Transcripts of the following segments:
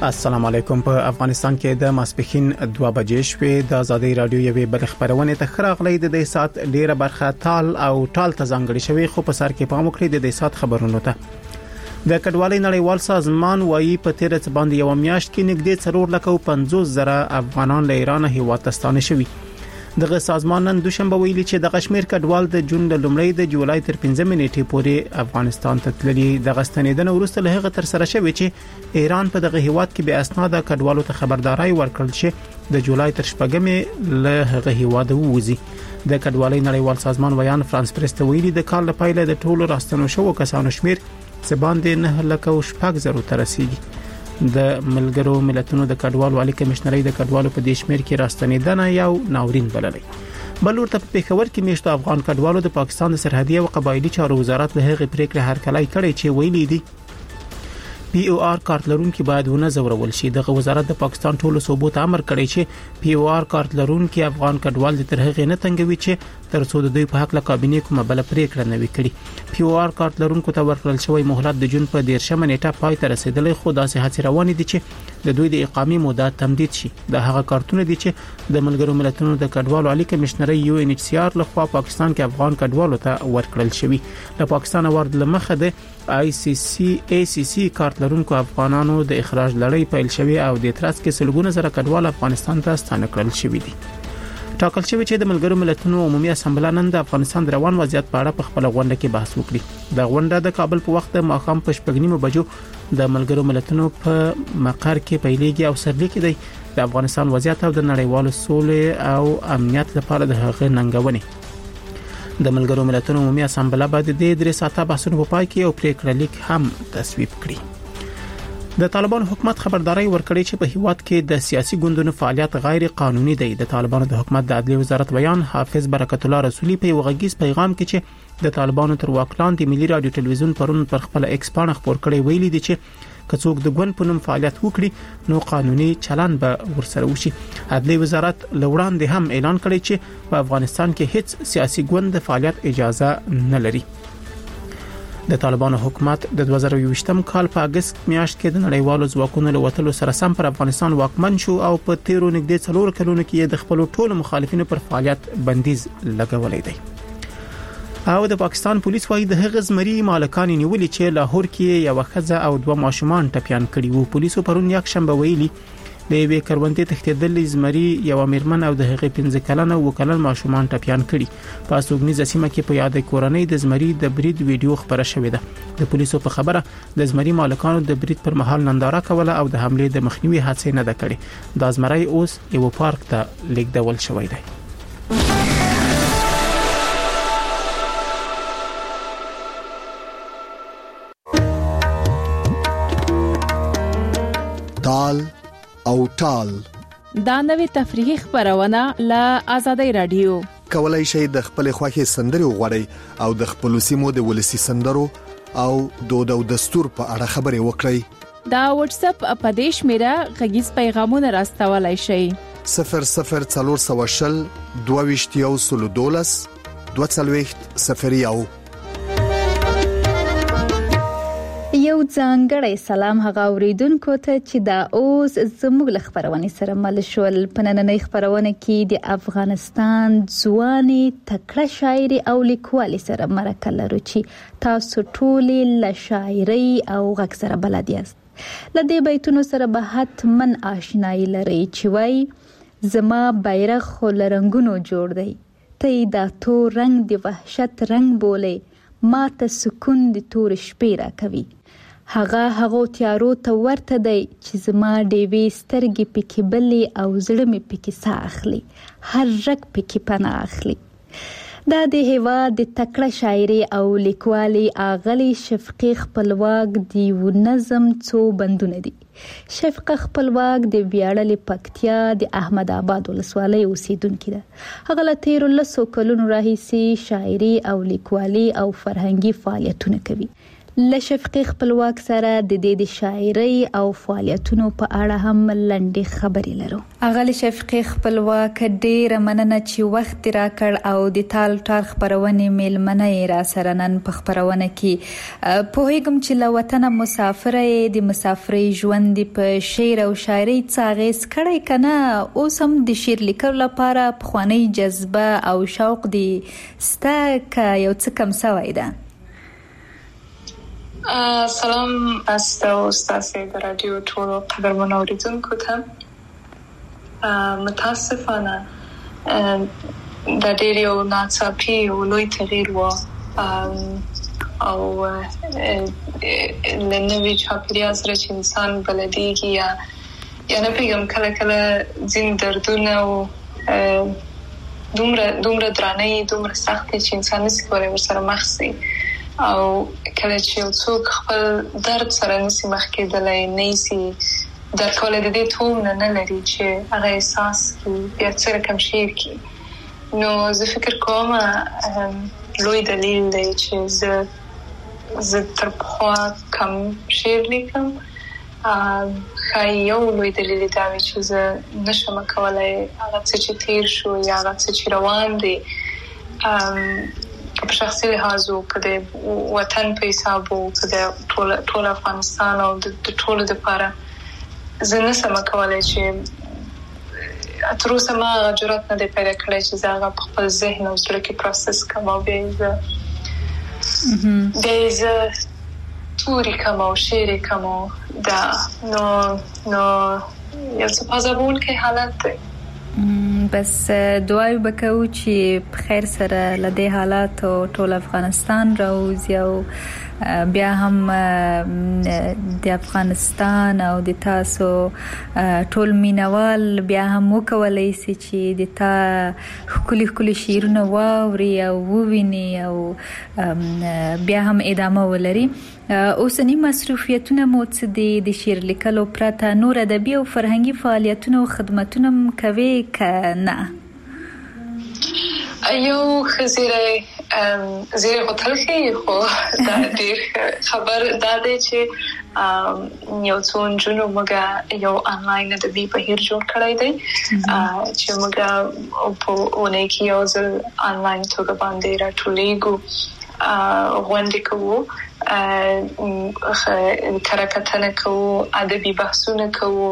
السلام علیکم. په افغانستان کې د ماسپښین 2 بجې شوې د ازادي رادیو یوې بل خبرونه ته خراغلې د دې سات ډیره برخه ټال ته ځانګړي شوی خو په سر کې پام وکړئ د دې سات خبرونو ته. د کډوالۍ نړیوال سازمان وايي په تیر څه باندې یو میاشت کې نږدې 450,000 افغانان له ایران هیواد ته ستانه شوي. دغه سازمان نن دوشنبه ویلي چې د کشمیر کډوال د جون د لومړۍ د جولای تر 15 نیټې پورې افغانستان ته تللي. د غستنیدنه وروسته له هغه تر سره شوی چې ایران په دغه هیواد کې به اسناد کډوالو ته خبرداري ورکړل شي د جولای تر 14 له هغه هیواد ووزي. د کډوالۍ نړیوال سازمان ویان فرانس پریس ته ویلي د کال لپاره د ټولو راستنو شو کسانو شمیر څه باندې 9,000 تر رسیدي. د ملګرو ملتونو د کډوالو عالی کمشنري د کډوالو په دې شمیر کې راستنیدنه یو ناورین بللې. بل ورته په پیښور کې میشتو افغان کډوالو د پاکستان د سرحدي او قبایلی چارو وزارت له هغې پریکړې هرکلی کړی چې ویلي دي پی او آر کارت لرونکي باید ونه زورول شي. دغه وزارت د پاکستان ټولو صوبو ته امر کړی چې پی او آر کارت لرونکي افغان کډوال د تر هغې نه تنګوي چې تر څو د دوی په حق له کابینې کومه بل پریکړه نه وي کړې. پی او آر کارت لرونکو ته ورکړل شوی مهلت د جون په 13 نیټه پای ته رسیدلی خو داسې هڅې روانې دي چې د دوی د اقامې موده تمدید شي. د هغه کارتونه دي چې د ملګرو ملتونو د کډوالو عالی کمشنري یو ان ایچ سی آر لخوا پاکستان کې افغان کډوالو ته ورکړل شوی. له پاکستان ورد لمخه د آی سی سی کارت لرونکو افغانانو د اخراج لړۍ پیل شوی او د اعتراض کې سلګونه زره کډوال افغانستان ته ستانه کړل شوی دي. ټاکل شوی چې د ملګرو ملتونو عمومي اسامبله نن د افغانستان د روان وضعیت په اړه په خپل غونډه کې بحث وکړي. د غونډه د کابل په وخت د ماښام په 9:30 بجو د ملګرو ملتونو په مقر کې پیلېږي او سرلیک دی د افغانستان وضعیت او د نړیوالو سولې او امنیت لپاره د هغه ننګونې. د ملګرو ملتونو عمومي اسامبله باید د 3 ساعته بحثونو په پای کې او پریکړه لیک هم تصویب کړي. د طالبان حکومت خبرداري ورکړي چې په هیواد کې د سیاسي ګوندونو فعالیت غیر قانوني دی. د طالبانو د حکومت د عدلیه وزارت بیان حافظ برکت الله رسولي په وغږیز پیغام کې چې د طالبانو تر واک لاندې ملي رادیو ټلویزیون پرون پر خپل ایکس پاڼه خبر کړي ویلي دي چې کڅوک د ګوند په نوم فعالیت وکړي نو قانوني چلن به ورسره وشي. عدلیه وزارت لوړاندې هم اعلان کړی چې په افغانستان کې هیڅ سیاسي ګوند د فعالیت اجازه نه لري. د طالبانو حکومت د 2020م کال په اگست میاشت کې د نړیوالو ځواکونو له وټلو سره سم پر افغانستان واکمن شو او په 13 نږدې 4 کلونو کې د خپل ټولو مخالفینو پر فعالیت بندیز لګولې دی. او د پاکستان پولیس وايي د هغه زمري مالکان نیولې چې لاهور کې یو ښځه او 2 ماشومان ټپيان کړي وو. پولیسو پرون یک شنبه ویلي د وی کروندې تختیدل زمري یو امرمن او د هغه 15 کلن او کلن ماشومان ټپيان کړي. په سوګنیزه سیمه کې په یاد کورنۍ د زمري د برید ویډیو خبره شوې ده. د پولیسو په خبره د زمري مالکانو د برید پر مهال ننداره کوله او د حمله د مخنیوي هڅه نه ده کړې. د زمري اوس یو پارک ته لیږدول شوی دی. او ټال دا نوې تفریحي خبرونه له آزادۍ رادیو. کولای شئ د خپل خوښي سندري وغوړئ او د خپل سیمو د ولسی سندرو او دود او دستور په اړه خبري وکړئ. دا واتس اپ اپدیش میرا غږیز پیغامونه راستولای شئ. 0040 22 240 یو ځانګړی سلام هغه اوریدونکو ته چې دا اوس زموږ خبرونه سره مل شول. په نننۍ خبرونه کې د افغانستان ځواني تکړه شاعري او لیکوالي سره مرکه لرو چې تاسو ټول له شاعري او غږ سره بلد یاست. لدې بیتونو سره به حتمن آشنایی لري چې وای زما بیرغ خو لرنګونو جوړ دی ته دا تور رنگ دی وحشت رنگ بولې ما ته سکون دی تور شپې را کوي. هغه تیارو ته ورته دی چې زما ډېوې سترګې پکې بلې او زړه مې پکې ساه اخلي هر رګ پکې پناه اخلي. دا د هیواد د تکړه شاعري او لیکوالي اغلی شفقي خپلواک دی و نظم څو بندونه دي. شفقه خپلواک د ویاړلې پکتیا د احمد آباد ولسوالۍ اوسیدونکې ده. هغه له 13 کلونو راهیسې شاعري او لیکوالي او فرهنګي فعالیتونه کوي. له شفقي خپلواک سره د دې شاعرۍ او فعالیتونو په اړه هم لنډې خبرې لرو. اغلی شفقي خپلواک ډېر مننه چې وخت راکړ او د ټال خبرونه میلمنه را سره نن په خبرونه کې په هیګم چې له وطن مسافرې د مسافرۍ ژوند په شعر او شاعرۍ څاغې سکړې کنه اوس هم د شعر لیکلو لپاره خواني جذبه او شوق دی ستک یو څه کم سوي ده. سلام استاد د رادیو ټول قدرمن اوریدونکو ته متاسفانه د ډېر یو ناڅاپي او لوی تغییر و او لنوي چاپیریال سره چې انسان بلدیږي یا نه پیغام کله ځین دردونه او دومره درانه دومره سخت چې انسان نشي کولای ورسره مخ شي او کله چې یو څوک خپل درد سره نشي مخ کېدلای نه شي در کول د دې توم نه لري چې هغه احساس بیا څه رقم شي کی نو زه فکر کوم لوی دلیل دی چې زه تر پخوا کم شعر لیکم خای یو لوی دلیل دا وي چې زه نشم کولای هغه څه چې تیر شو یا هغه څه چې روان دي په شخصي لحاظ او کده وطن په حساب او کده ټول افغانستان او د ټول لپاره زه نسم کولای چې تر اوسه ما جرأت نه دی پیدا کړی چې زه هغه په خپل ذهن او زړه کې پروسس کوم او بیا زه توري کوم او شعر کوم دا نو یو څه پازابون کې حالت دی. بس دعای وکړو چې په خیر سره لدې حالات او ټول افغانستان راوځي او بیا هم د افغانستان او د تاسو ټول مینوال بیا هم وکولای شي چې د تا خولي شیرونه واوري او وویني او بیا هم ادامه ولري. اوسنی مصروفیتونه مو څه دي د شعر لیکلو پرته نور ادبي او فرهنګي فعالیتونه او خدماتونه کوي کنه؟ یو خزیره هوټل کې خو دا ډیر خبر دا دی چې یو څو جنو موږ یو انلاین ادبي بهیر جوړ کړی دی چې موږ په اونۍ کې یو ځل انلاین توګه باندې راټولېږو غونډې کوو کارکتنه کوو ادبي بحثونه کوو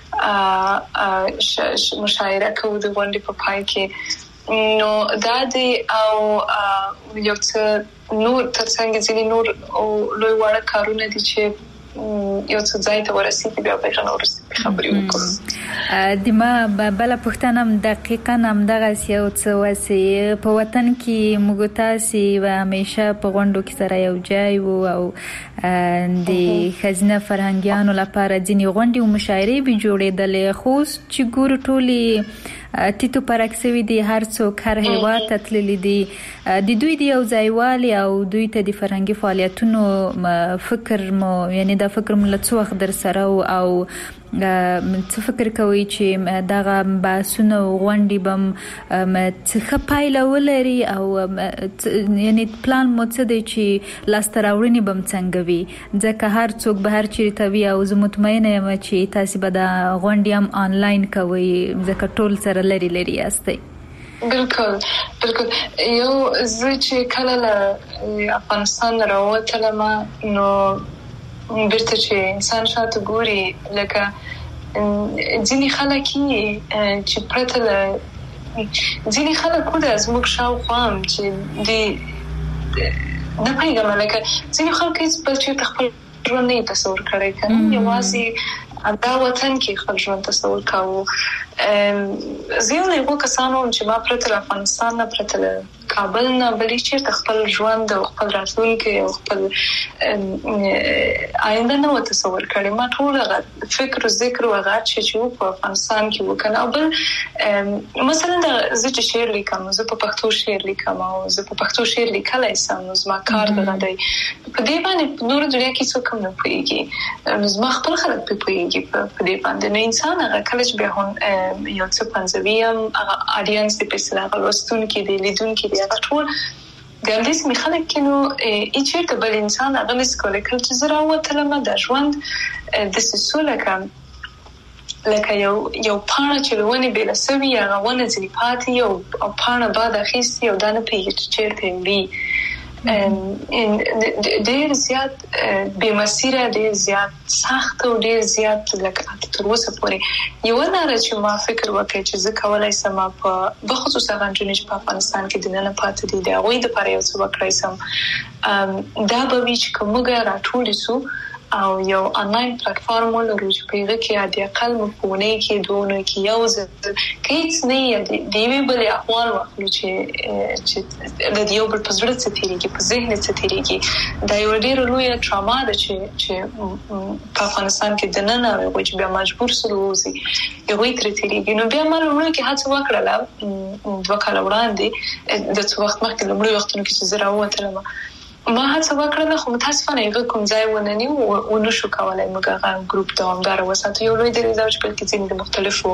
مشاعره کوو د غونډې په پای کې نو دا دی او یو څه نور ترڅنګ ځینې نور او لوی وړ کارونه دي چې یو څه ځای ته ورسېږي بیا به نور خبرې وکړو. د ما بل پښتنه دقیقاً هم دغه یو څه وسی په وطن کې موږ تاسو و همیشه په غونډو کې سره یو ځای وو او د خزینه فرهنګیانو لپاره ځینې غونډې او مشاعرې به جوړېدلې خو چې ګور ټولي تیتو پرکسوي دي هر څوک هر هیواد ته تللی دي د دوی دی یو ځایوالي او دوی ته د فرهنګي فعالیتونو فکر مو یعنی دا فکر مو لڅو وخت در سره او څه فکر کوي چې دغه باسونه غونډې بم څه پایله ولري او یعنی پلان مو څه دی چې لاستراوړنی بم څنګه وي ځکه هر څوک به هر چیرته وي او زه مطمئنه یم چې تاسو به دا غونډې هم آنلاین کوي ځکه ټول سره لري یاستئ. بالکل یو زه چې کله له افغانستان راووتلم نو بیرته چې انسان شاته ګوري لکه ځینې خلک چې پرته له ځینې خلک خو د زموږ شاوخوا هم چې نه پیغام لکه ځینې خلک هیڅ بل چېرته خپل ژوند نه تصور کړی کنه یوازې دا وطن کې خپل ژوند تصور کاوه. زه یو له کسانو چې ما پرته له افغانستان نه پرته له کابل نه بلې چیرته خپل ژوند او خپل راتلونکي او خپل آینده نه تصور کړی. ما ټول فکر او ذکر او هغه چې په افغانستان کې وکړ او بل مثلا زه چې شعر لیکم زه په پښتو شعر لیکم او زه په پښتو شعر لیکلای سم نو زما کار دغه دی په دې باندې نور دنیا کې څوک نه پوهیږي نو زما خپل خلک په پوهیږي په دې باندې نو انسان هغه کله چې به یو څه پنځوي هم هغه اډینس په سره غوښتون کې دی لیدون کې دی هغه ټول ګاندیس می خلک کینو چیرته بل انسان هغه نس کولی چې زه راوتلم د ژوند د سسوله کم لکه یو پاڼه چې لونه بل سوي هغه ونه ځي پاتې یو پاڼه بعد اخیستي او دانه پیږي چیرته وي ډېر زیات بے مسیره ډېر زیات سخت او ډېر زیات لکه تر اوسه پورې یو نه چې ما فکر وکړ چې زه کولای سم په بخصوص هغه چې په افغانستان کې د نن پاتې دي دا وایي د پاره یو څه وکړای سم دا به چې کومه راټول شو او یو انلاین پلیټفارم ولرو چې په هغه کې د اقل مفهومي کې دونه کې یو ځل کیڅ نه دی بل احوال واخلو چې د یو بل په زړه ستېریږي په ذهن ستېریږي دا یو ډېر لوی ټراما ده چې په افغانستان کې د نن او چې بیا مجبور سره وځي یو تر تېریږي نو بیا مالونه کې هڅه وکړه دوه کال وړاندې د څو وخت مخکې لمړي وختونو کې چې زه راووتلم ما هڅه وکړه خو متاسفانه یو کوم ځای ونني او نو شو کولای موږ هغه ګروپ دوامدار وساتو یو لوی درځو چې په کې ځینې مختلفو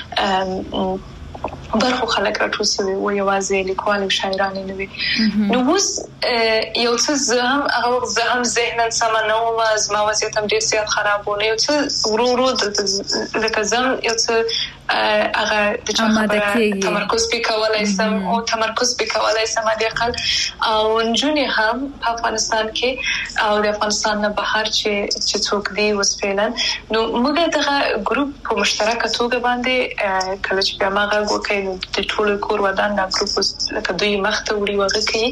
برخو خلک راټول شوي و یوازې لیکوال او شاعران نه وي نو اوس یو څه زه هم ذهناً سم نه وم زما وضعیت هم ډېر زیات خراب و یو څه ورو لکه زم یو څه هغه د تمرکز وکولای سم او تمرکز وکولای سم د اقل او نجونې هم په افغانستان کې او د افغانستان نه بهر چې څوک دی وسپیلن نو موږ دغه ګروپ په مشترکه توګه باندې کله چې بیا ما وکړ د ټولو کور ودان د ګروپ لکه دوی مخته وړي وغه کوي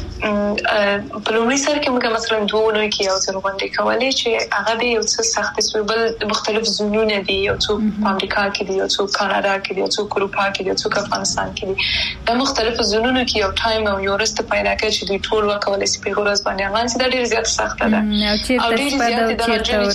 په لومړي سر کې موږ مثلا دوه نو کې یو څه باندې کولای چې هغه به یو څه سخت سوبل مختلف زونونه دي یو څو امریکا کې دي یو څو کاناډا کې دي یو څو اروپا کې دي یو څو افغانستان کې دي د مختلف زونونو کې یو ټایم او یو رست پیدا کوي چې دوی ټول وکولای شي په ورځ باندې هغه چې ډېر زیات سخت ده او ډېر زیات د ورځ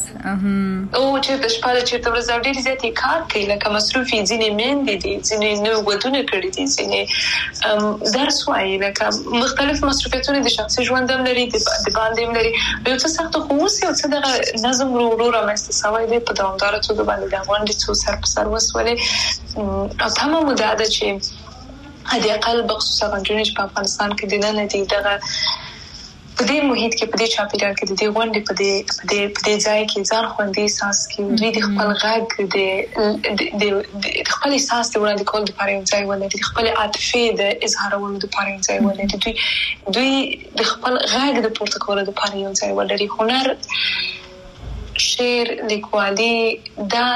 او چې د شپه چې ورځ ډېر زیات کار کوي لکه مصروفي ځینې مېندې دي ځینې نو ودونه کړې دي ځینې درس وايي لکه مختلف مصروفیتونه د شخصي ژوند هم لري د باندې هم لري یو څه سخت خو اوس یو څه د نظم ورو رامنځته شوی دی په دوامداره توګه باندې د غونډې څو سر په سر وسولې او تمام مدعا ده چې هدي اقل بخصوص غونډې په افغانستان کې د نن دي دغه په دې محیط کې په دې چاپیریال کې د دې غونډې په دې ځای کې ځان خوندي احساس کې دوی د خپل غږ د خپل احساس د وړاندې کول لپاره یو ځای ولري د خپل عاطفه د اظهارولو لپاره یو ځای ولري دوی د خپل غږ د پورته کولو لپاره یو ځای ولري هنر شعر لیکوالي دا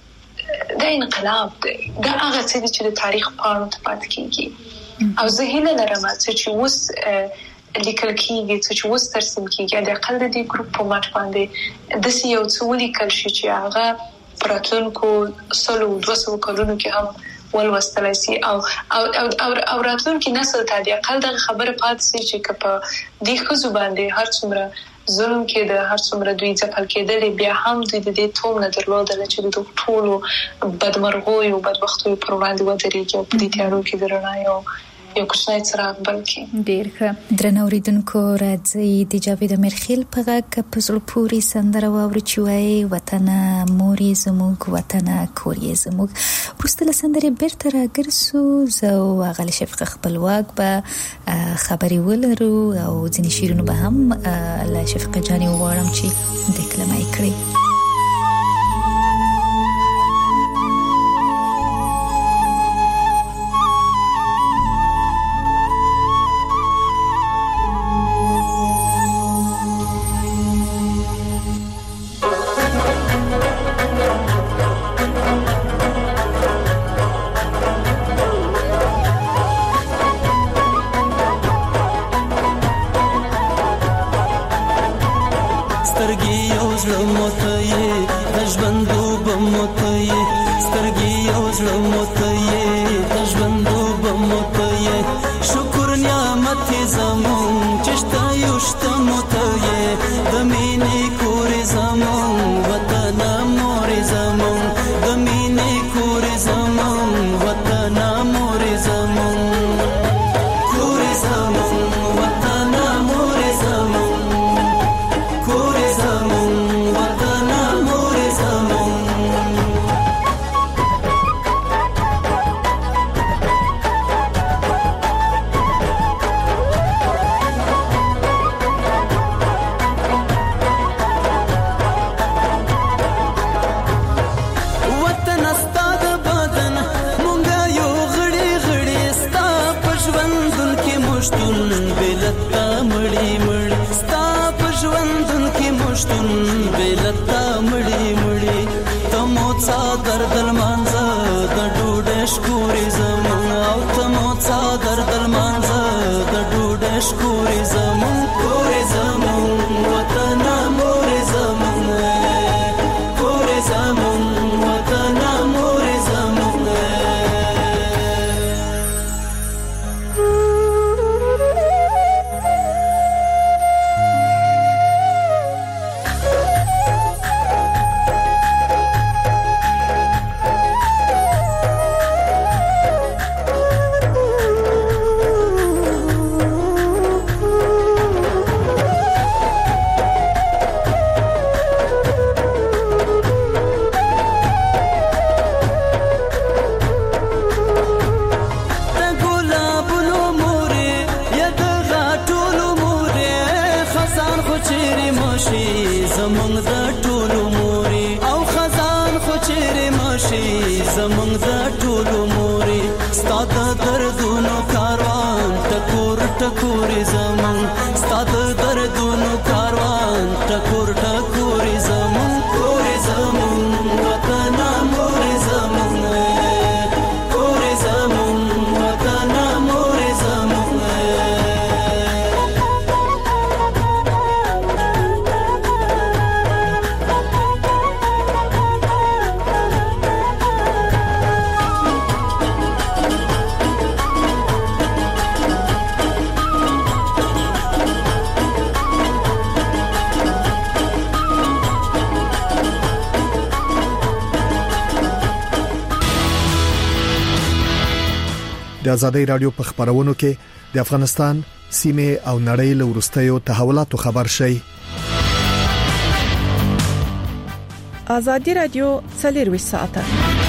انقلاب دا هغه څه چې د تاریخ پاڼو ته پاتې کیږي او زه هیله لرم چې اوس لیکل کیږي چې اوس ترسیم کیږي د اقل د دې ګروپ په ماټ باندې د یو څو لیکل شي چې هغه پراتونکو سلو 200 کلونو کې هم ولوستلای شي او راتلونکي نسل ته د اقل د خبره پاتې شي چې په دې خزو باندې هر څومره ظلم کې د هر څومره دوی ځپل کېدل بیا هم د دې توم نه درلودل چې د ټولو بدمرغوي او بدبختوي پر وړاندې ودرېږي او په دې تیارو کې درنه یو کوچنی څراغ بلکې ډیر ښه درنو اوریدونکو راځي د جاوید امرخیل په غږ په زړه پورې سندره واوري چې وايي وطن موري زموږ وطن کوري زموږ ورسته سندره بیرته راګرځو زه غل شفقه خپلواک به خبري ولرو او ځینې شیرونه به هم لا شفقه جاني وغواړم چې د کلمې کړی کې مشتون بلتا مړی مړی ستا په ژوندون کې مشتون بلتا مړی مړی تمو څا دردل مانځه د ډوډۍ شکورې زمون او تمو څا دردل مانځه د ډوډۍ شکورې زمون کورې زمون وطن مورې زمون کورې زمون وطن مورې زمون د آزادۍ رادیو په خبرونو کې د افغانستان سیمه او نړۍ له ورستیو تحولاتو خبر شي. آزادۍ رادیو 24 ساعته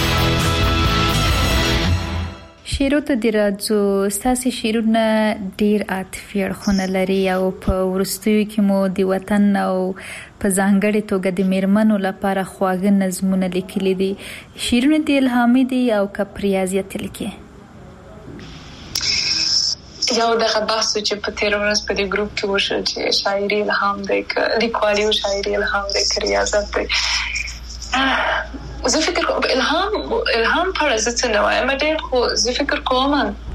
شیروت د راځو ساسي شیرونه ډیر عاطفي اړخونه لري او په ورستیو کې مو د وطن او په ځانګړي توګه د میرمنو لپاره خواږه نظمونه لیکلي دي. شیرونه د الهامي دي او کپریازیت لیکي. یو دغه بحث چې په تیر ورځ په دې ګروپ کې وشو چې شاعري الهام دی لیکوالي او شاعري الهام دی ریاضت دی. زه فکر کوم الهام پر څه نه وایم ډېر خو زه فکر کوم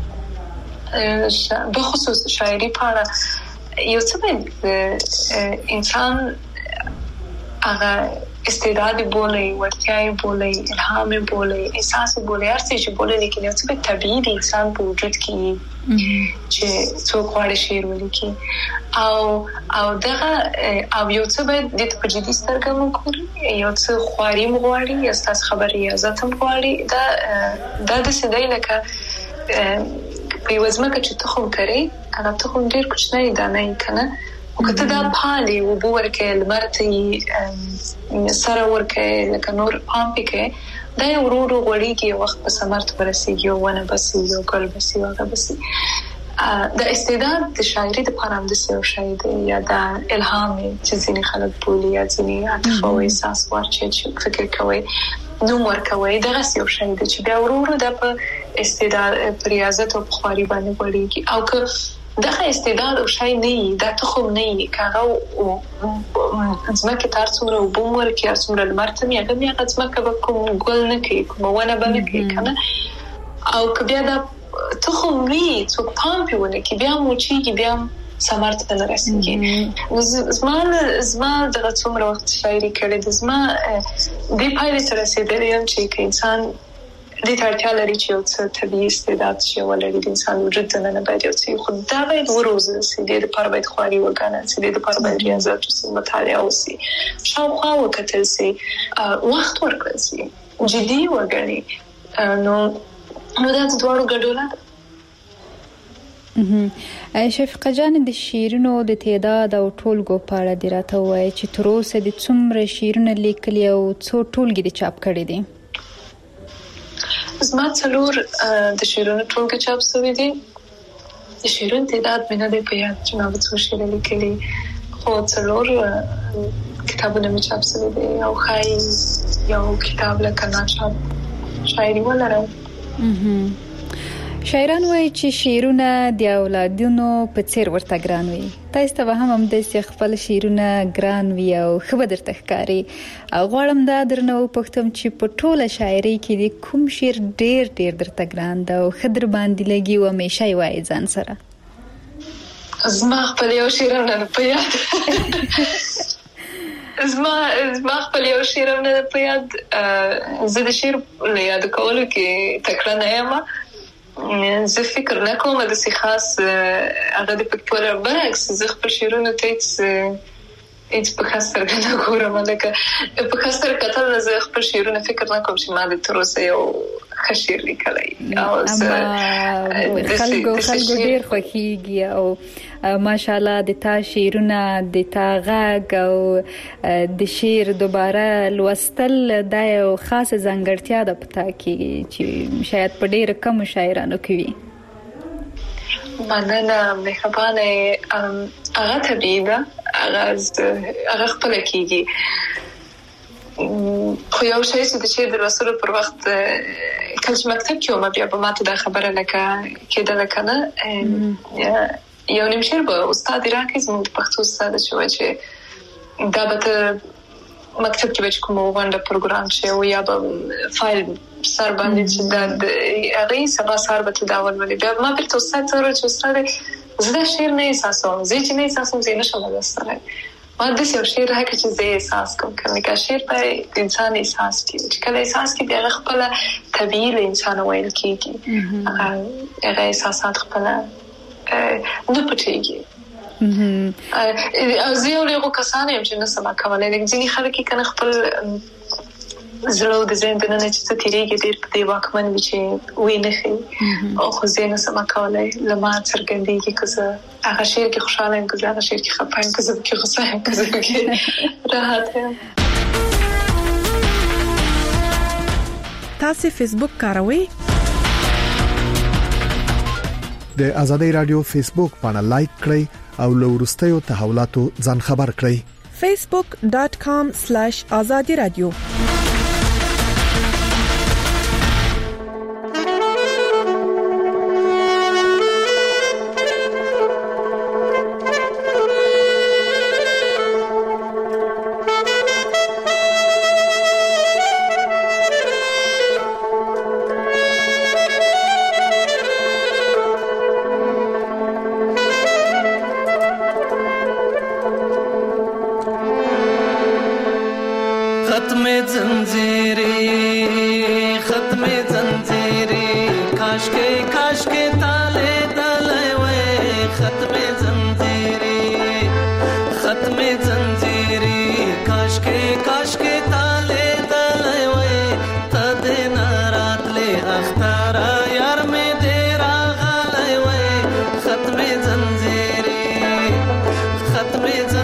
به خصوص شاعري پر یو څه انسان هغه استعداد بولي ورتیاي بولي الهام بولي احساس بولي هر څه چې بولي لیکن یو څه طبيعي د انسان په وجود کې چې څوک غواړي شعر ولیکي او دغه او یو څه باید د تجدید سترګې وګوري یو څه خواري مغواړي یا ستاسو خبري عزت هم غواړي دا د سیدای لکه په وزمکه چې تخم کوي هغه تخم ډیر کوچنی دانه کنه او کته دا پالي او بورکه لمرتي سره ورکه لکه نور پامپکه دا یو ورو غوړیږي وخت په سمرت ورسیږي او ونه بسي یو ګل بسي واغه بسي د استعداد د شاعري د پرام د سیو شاعر یا د الهام چې ځینې خلک بولي یا ځینې عاطفه او احساس ورچې فکر کوي نو ورکوي دغه سیو شاعر چې بیا ورو د استعداد ریاضت او بخاري باندې وړيږي او که دغه استعداد او شای نه دا تخم نه کاغه او ځمکه تر څومره وبومر کې څومره لمرته هغه ځمکه به کوم ګل نه کوي کوم ونه باندې کوي کنه او کبه دا تخم وی څوک پام پیونه کې بیا موچیږي بیا سمارت نه رسیږي زما دغه څومره وخت شاعري کړې د زما د پایله سره رسیدلې چې انسان د ترتیب لري چې یو څه طبيعي استعداد شي ولري د انسان وجود نه باید یو څه خو دا باید وروزه سي د پر باید خواري وګڼل سي د پر باید ریاضت او مطالعه وسي شاوخوا وکتل سي وخت ورکړل سي جدي وګڼي نو دا د دوړو ګډوله شفقه جان د شیرونو د تعداد او ټولګو په اړه د راته وایي چې تر اوسه د څومره شیرونه لیکلي او څو ټولګي د چاپ کړي دي زما څلور د شیرونو ټولګي چاپ شوی دي د شیرونو تعداد مې نه دی په یاد چې ما څو شعر لیکلي خو څلور کتابونه مې چاپ شوی دي او خای یو کتاب لکه ناشاب شاعري ولرم شاعران وایي چې شعرونه د اولادونو په څیر ورته ګران وي. تاسو ته هم د خپل شعرونه ګران وي او خبر درته ښکاري. غواړم دا درنه وپوښتم چې په ټوله شاعري کې د کوم شعر ډیر درته ګران ده او خدر باندې لګي او همیشه یې وایي ځان سره؟ زما خپل یو شعر نه په یاد زما خپل یو شعر نه په یاد. زه د شعر له یاد کولو کې تکړه نه یم. زه فکر نه کوم د څه خاص هغه د پکتورا برعکس زه خپل شعرونه ته هیڅ په خاطر نه ګورم. لکه په خاطر کتل زه خپل شعرونه فکر نه کوم چې ما د تر اوسه یو ښه شعر لیکلی او خلکو ډېر خوښیږي او ماشاءالله د تا شعرونه د تا غږ او د شعر دوباره لوستل دا یو خاصه ځانګړتیا ده په تا کې چې شاید په ډېر کم شاعرانو کې وي. مننه مهربانه. هغه طبیعي ده، هغه خپله کېږي. خو یو شی چې د شعر د لوستلو پر وخت کله چې مکتب کې وم بیا به ماته دا خبره لکه کېدله که نه یو نیم شعر به استاد راکړي زموږ د پښتو استاد چې وایي چې دا به ته مکتب کې به چې کومه غونډه پروګرام شي او یا به فایل سر باندې چې دا هغې سبا سهار به ته دا ولولې. بیا ما بیرته استاد ته وویل چې استاده زه دا شعر نه احساسوم، زه چې نه احساسوم زه یې نشم لوستلی. ما داسې یو شعر راکړه چې زه یې احساس کوم. که شعر باید د انسان احساس کړي چې کله احساس کړي بیا هغه خپله طبیعي له انسانه ویل کېږي. هغه احساسات خپله نه پټېږي. او زه یو له هغو کسانو یم چې نه سم کولی. لکه ځینې خلک یې که نه خپل زړه او د ذهن دننه چې څه تېرېږي ډېر په دې واکمن وي چې ویې نه ښیي. خو زه یې نه سم کولی. له ما څرګندېږي که زه هغه شعر کې خوشحاله یم، که زه هغه شعر کې خفه یم، که زه پکې غوسه یم، که زه پکې راحت یم. تاسو فیسبوک کاروئ؟ د آزادۍ رادیو فیسبوک باندې لایک کړئ او له وروستیو تحولاتو ځان خبر کړئ. facebook.com/azadi radio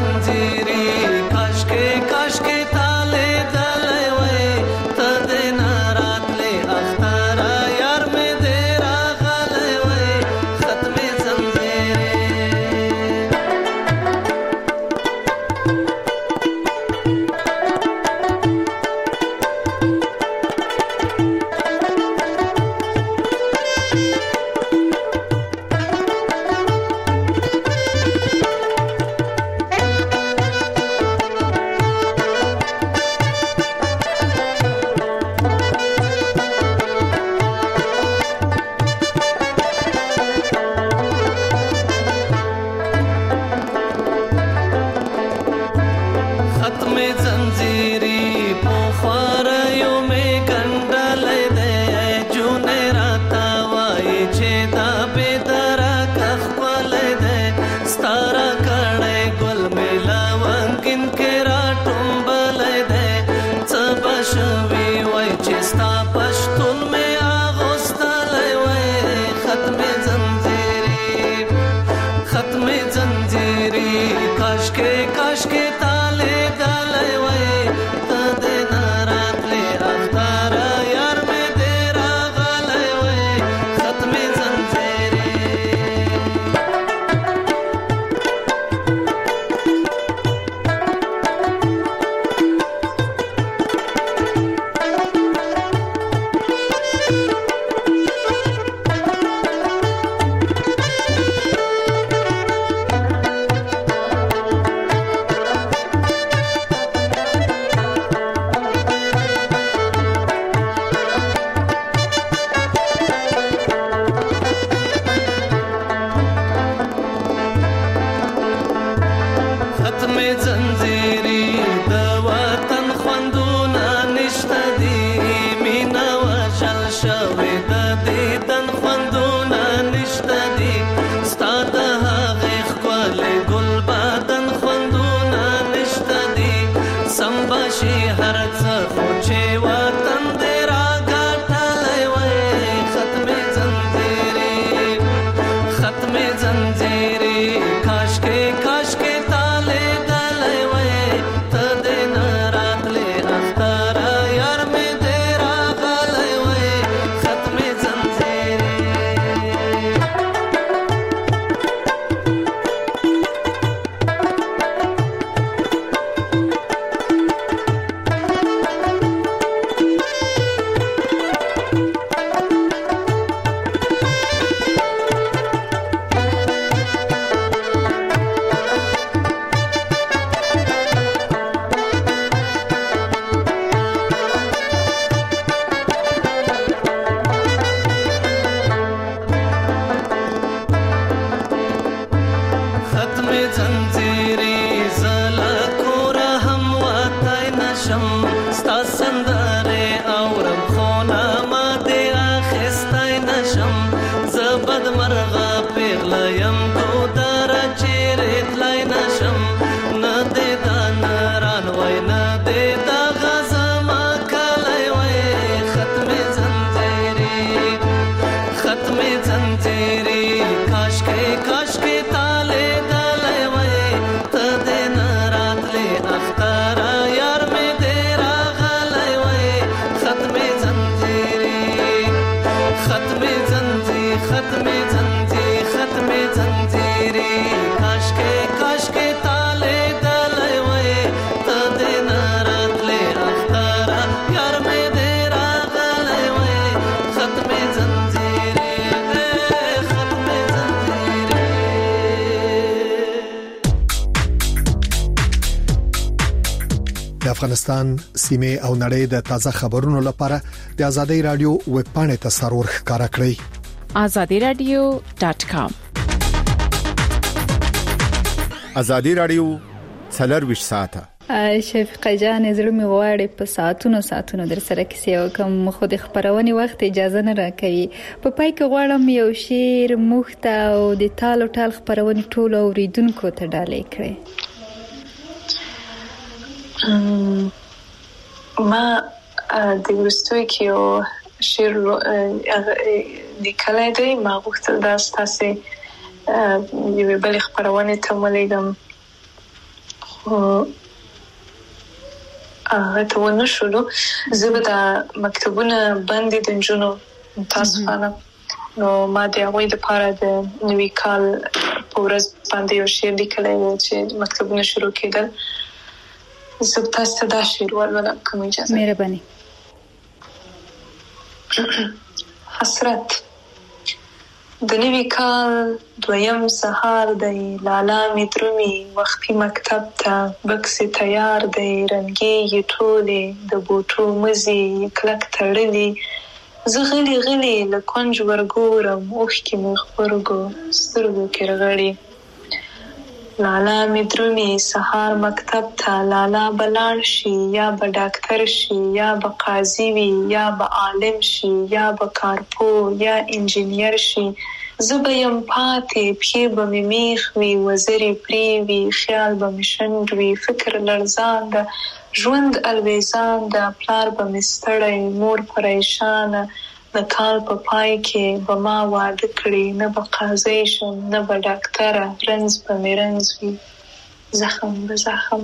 ختم زنجیری کاش کے تالے دلے وے تدنا زنجیرې کاشکې کاشکې تاله دلې وې ته دې نه راتلې اختر یار مې دې راغلې وې ختم زنجیرې افغانستان سیمه او نړۍ د تازه خبرونو لپاره د ازادي رادیو ویب پاڼې ته سرور ښکارا کړئ azadiradio.com ازادي رادیو څلرويش ساعته شفیقه جان زړه می غواړي په ساعتونو در سره کیسه وکم خو د خبرونې وخت اجازه نه راکوي په پای کې غواړم یو شعر مخته او د تالو ټال خبرونې ټول اوریدونکو ته ډالې کړي ما د ورستوي کې یو شعر لیکلی دی ما غوښتل دا ستاسو یوې بلې خبرونې ته ولیږم خو هغه ته ونه شولو زه به دا مکتوبونه باندې د نجونو متاسفانه نو ما د هغوی دپاره د نوي کال په ورځ باندې یو شعر لیکلی و چې مکتوبونه شروع کېدل زه تاسو ته دا شعر ولولم کوم اجازه مهرباني حسرت د نوي کال دویم سهار دی لالا می درومي وختي مکتب ته بکس تیار دی رنګي ټولې د بوټو مزي کلک تړلي زه غلي غلي له کونج ورګورم اوښکې مې خبرګو سترګو کې رغړي لالا می درومي سهار مکتب ته لالا بلاړ شي یا به ډاکټر شي یا به قاضي وي یا به عالم شي یا به کارپو یا انجینیر شي زه به یم پاتې پښې به مې میخ وي وزرې پرې وي خیال به مې شنډ وي فکر لړزان ده ژوند الویزان ده پلار به مې ستړی مور پریشانه د کال په پای کې به ما واده کړي نه به قاضي شم نه به ډاکټره رنځ به مې رنځ وي زخم به زخم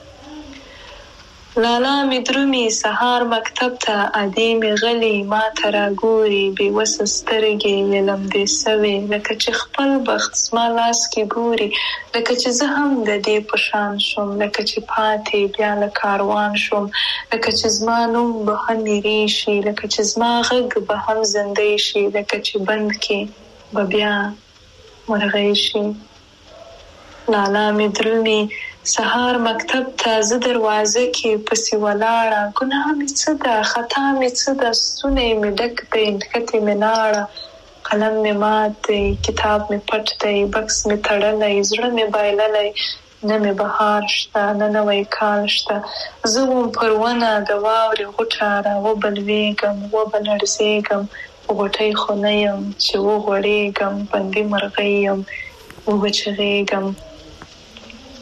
لالا می درومي سهار مکتب ته ادې می غلي ما ته راګوري بې وسه سترګې یې لمدې سوې لکه چې خپل بخت زما لاس کې ګوري لکه چې زه هم د دې په شان شم لکه چې پاتې بیا له کاروان شم لکه چې زما نوم به هم میرې شي لکه چې زما غږ به هم زندې شي لکه چې بند کې به بیا مرغۍ شي لالا می درومي سهار مکتب ته زه دروازه کې پسې ولاړه ګناه مې څه ده خطا مې څه ده ستونی مې ډک دی نښتې مې لاړه قلم مې مات دی کتاب مې پټ دی بکس مې تړلی زړه مې بایللی نه مې بهار شته نه نوی کال شته زه وم پر ونه د واورې غوټه راوبلوېږم وبلړزېږم په غوټۍ خو نه یم چې وغوړېږم بندي مرغۍ یم وبچغېږم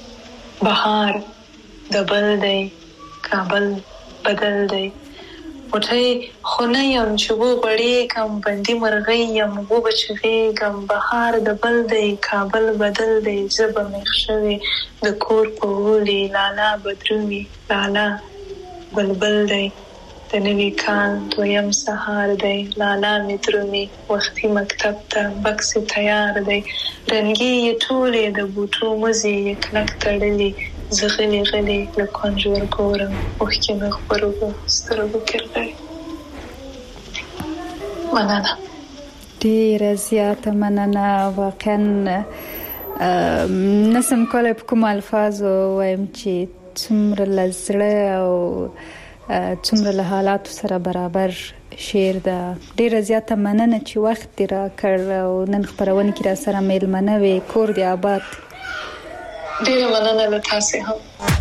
بهار د بل دی کابل بدل دی وټي خونه يم چې وو غړي کم بندي مرغۍ يم وو بچغي کم بهار د بل دی کابل بدل دی زب مخشوي د کور په ولي لالا بدروي لالا بلبل دی د نوي کال دویم سهار دی لالا مترومي وختي مکتب ته بکس تیار دی رنګي ټوله د بوټو مزي کلک تړلي زغلي غلي له کنجور ګورم وختي مخبرو سترګو کړی مننه ډیر زیاته مننه واقعا نسم کولای په کوم الفاظ وایم چې څومره لزړه او څومره له حالات سره برابر شعر ده. ډیر زیاته مننه چې وخت را کړ او نن خبرونه کې را سره میلمنه وي کور دی آباد. ډیر مننه له تاسو هم.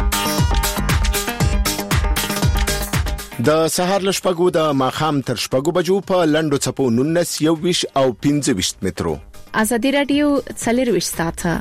د سهار لشپګو د ماخام تر شپګو بجو په لندو چپو 19 21 او 25 مترو. ازادي رادیو 24 ساعته.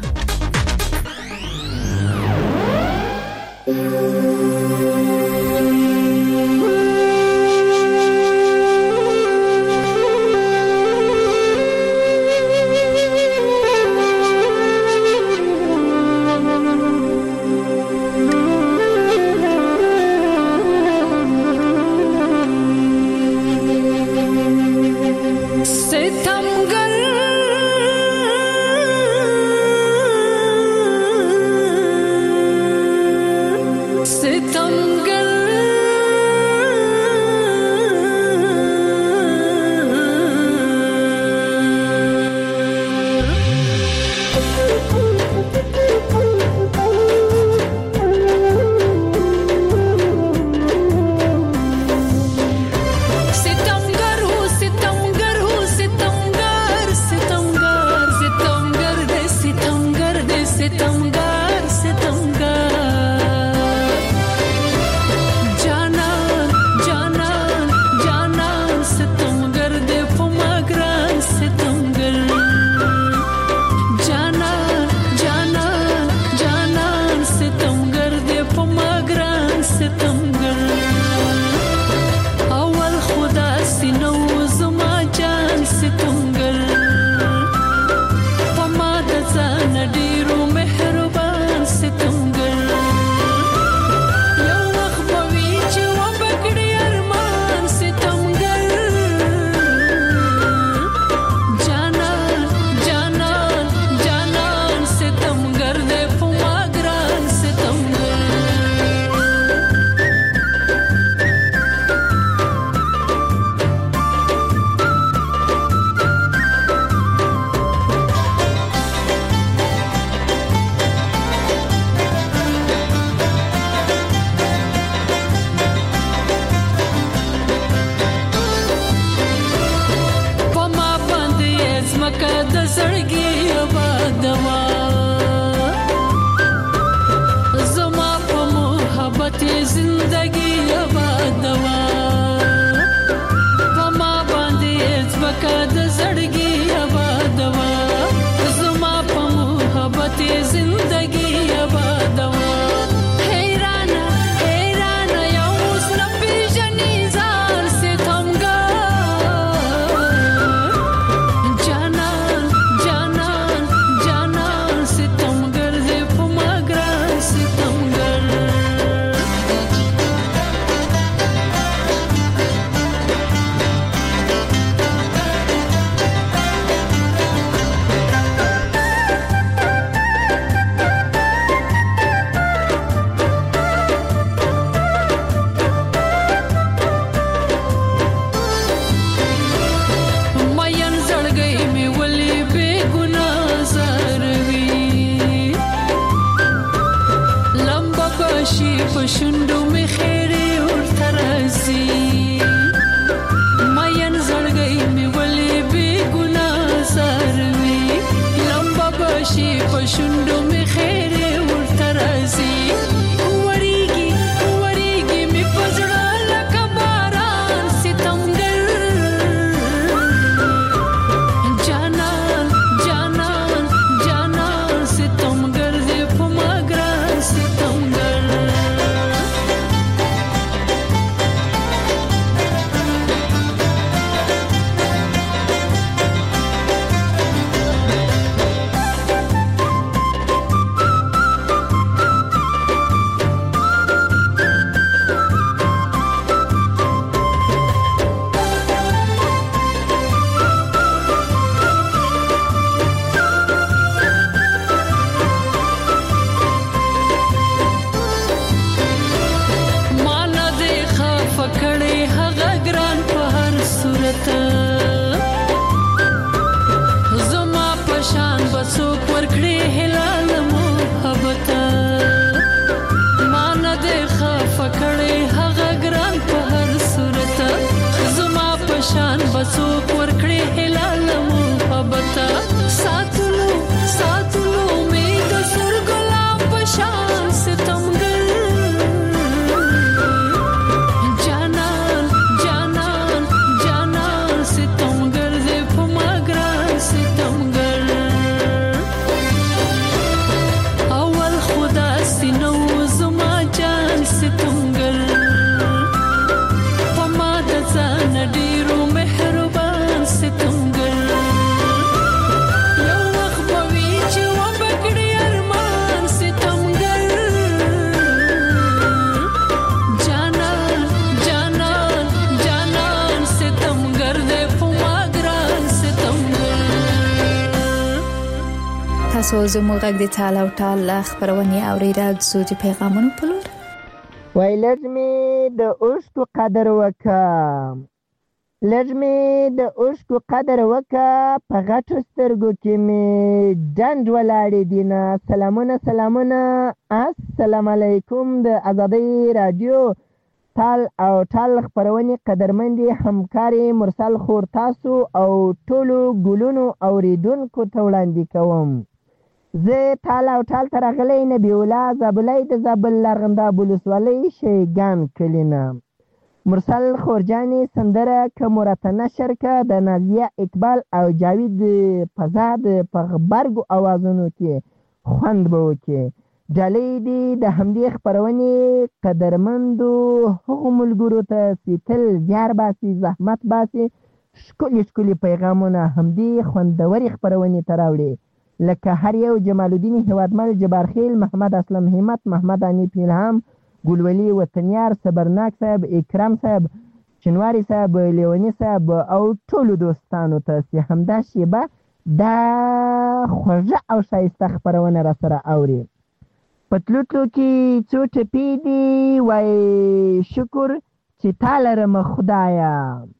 تاسو زموږ غږ د ټال او ټال خبرونه اوریدل زو د پیغامونو په لور وای لږمې د اوښکو قدر وکړه لږمې د اوښکو قدر وکړه په غټو سترګو کې مې ډنډ ولاړې دینه سلامونه السلام علیکم د آزادۍ رادیو ټال او ټال خبرونه قدرمندي همکاري مرسل خور تاسو او ټولو ګلونو اوریدونکو ته وړاندې کوم زه ټال او ټال ترغلې نبی الله زابلای د زابل لرغنده بولسوالۍ شیګان کلینا مرسل خورجانی سندره کمرته نشر کا د نازیه اقبال او جاوید فزاد په غبرګو اوازونو کې خوند به وکي جالي دي د همدې خبرونې قدرمندو هغو ملګرو ته سیتل زیار باسي زحمت باسي ښکلي پیغامونه همدې خوندوري خبرونې ته راوړي لکه هر یو جمال الدین هیوادمل جبارخیل محمد اسلم همت محمد انیف الهام ګلولي وطنیار صبرناک صاحب اکرام صاحب چنواری صاحب لیونی صاحب او ټولو دوستانو ته چې همدا شیبه دا خوږه او ښایسته خبرونه را سره اوري پتلوتلو کې څو ټپې دي وای شکر چې تا لرم خدایا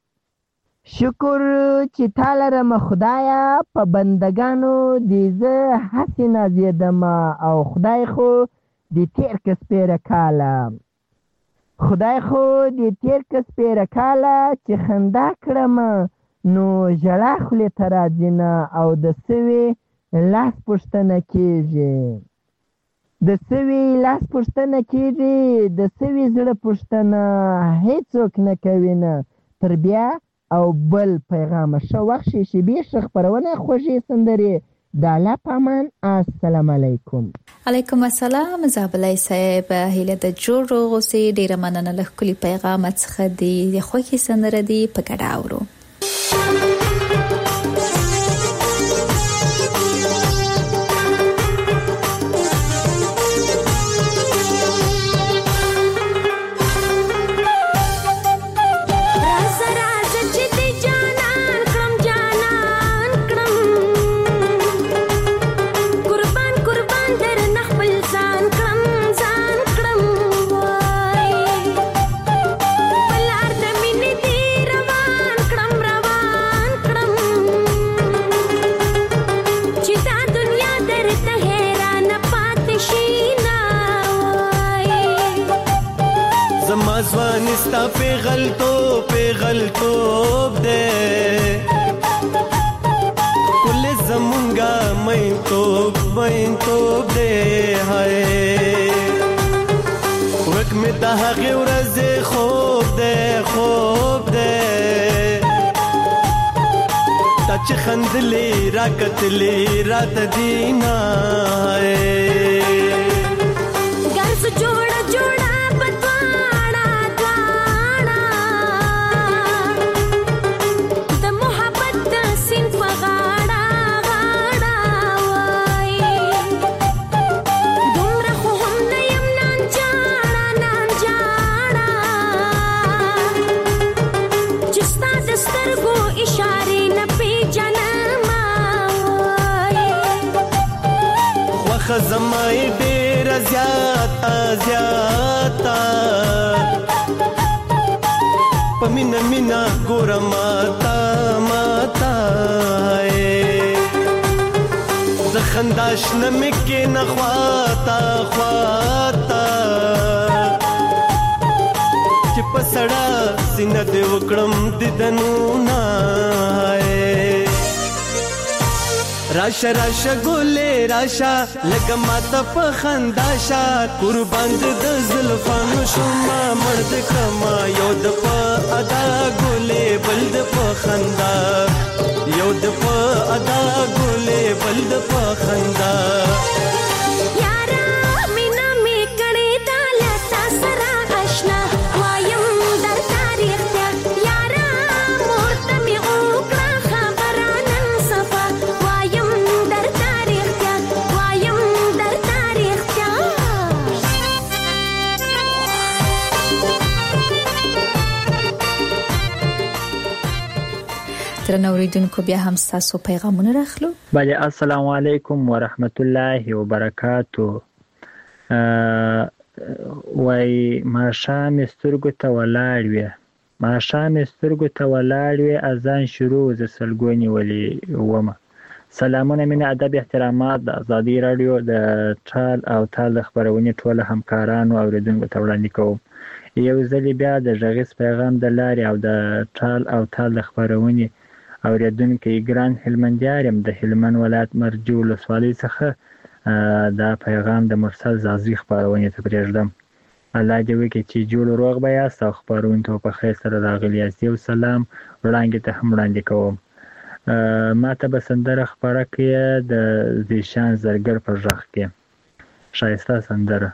شکر چې تا لرم خدایا په بندگانو دې زه هسې نازېدم او خدای خو دې تېر که سپېره کاله خدای خو دې تېر که سپېره کاله چې خندا کړم نو ژړا خولې ته راځي نه او د سوي لاس پوښتنه کېږي د سوي لاس پوښتنه کېږي د سوي زړه پوښتنه هیڅوک نه کوي نه تر بیا او بل پیغام ښه وخت شي شیبې ښه خپرونه خوږې سندرې د الله په امان السلام علیکم علیکم السلام زابلای صاحب هیله د جوړ روغوسي ډیره مننه له کلی پیغام څخه دی خوږې سندره دی په ګډه اورو زمازوانستا پیغلتوب دے کل زمونگا مین توب دے ہائے وک میں تحقی ورز خوب دے تاچ خندلی راکتلی رات دینا ہائے گرس جوڑا زمای ډیر زیاتا پمینا ګور ماتا زخنداش نمکه نخواتا چې پسړه سینه دې وکړم ددنو نه راشه ګولې راشه لکه ماته په خنداشا قربان د زلفانو شوما مرد کما یو د په ادا ګولې بل د په خندا یو د په ادا ګولې بل د په خندا درنو اوریدونکو بیا هم تاسو پیغامونه راخلو. بله السلام علیکم ورحمت الله وبرکاتو. وای ماشام سترګو ته ولاړ وي اذان شروع ز سلګونی ولي ومه. سلامونه مینه ادب احترامات د ازادي رادیو د ټال او تال خبرونه ټول همکارانو اوریدونکو ته وړاندې کوم. یو ځل بیا د ژغیس پیغام د لارې او د ټال او تال خبرونه اوریدونکو ګران هلمندیارم د هلمند ولایت مرجو لسوالۍ څخه دا پیغام د مرسل زازي خبرونه ته پرېږدم. الله دې وکړي چې جوړ روغ به یاست او خبرونه ته په خیر سره راغلي یاست. یو سلام وړاندې ته هم وړاندې کوم. ما ته به سندره خبره کړې د زیشان زرګر په غږ کې شایسته سندره.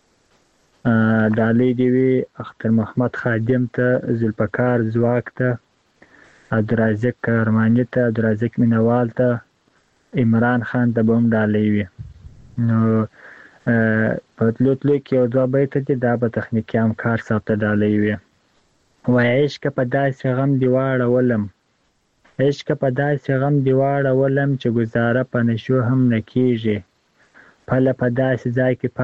ډالۍ دی وی اختر محمد خادم ته ذوالفقار زواک ته عبدالرزاق کرمانی ته عبدالرزاق مینوال ته عمران خان ته بم ډالۍ وی. نو په تلوتلو کې یو دوه بیت دي دا به تخنیکي همکار صاحب ته ډالۍ وی. وای عشق په داسې غم دی واړولم چې گزاره په نشو هم نکیږي. پله په داسې ځای کې